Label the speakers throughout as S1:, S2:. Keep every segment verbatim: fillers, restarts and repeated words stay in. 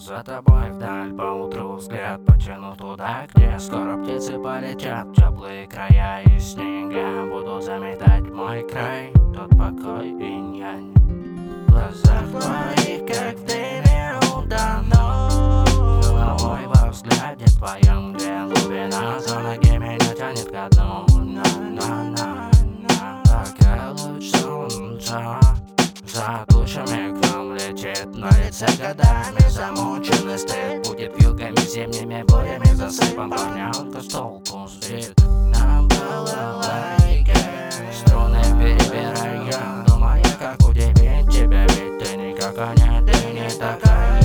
S1: За тобой вдаль поутру взгляд потяну туда, где скоро птицы полетят в теплые края и снега будут заметать мой край. Тот покой и инь-янь в глазах твоих, как в дыме утону. Головой во взгляде твоем, где глубина, за ноги меня тянет ко дну. На-на-на-на, пока луч солнца за тучами к нам летит, на лице годами замученный стыд будет вьюгами, зимними боями засыпан, парнянка с толку сбит. На балалайке струны перебирая, думая, как удивить тебя, ведь ты никакая, ты не такая.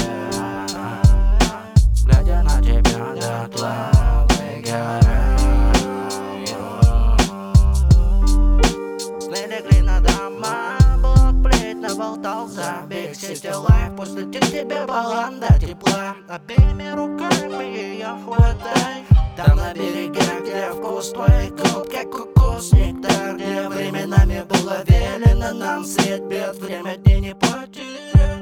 S1: Глядя на тебя дотла выгораю. Сны легли на дома, болтал забег, сети лайф, после тебе баланда тепла. Обеими руками ее хватай, там на берегах, где вкус твоих губ, как кокос, нектар, где временами было велено нам свет бед, время дней не потерять.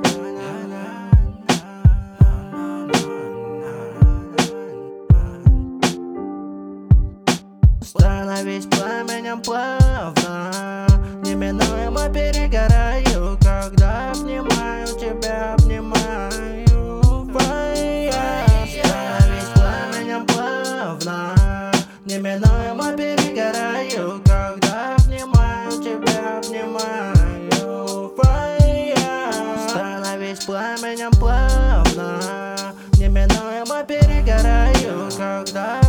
S1: Становись пламенем плавно, неминуемо перегораю, когда обнимаю тебя, обнимаю. Фая, становись пламенем плавно, неминуемо перегораю, когда обнимаю тебя, обнимаю. Фая, становись пламенем плавно, неминуемо перегораю, когда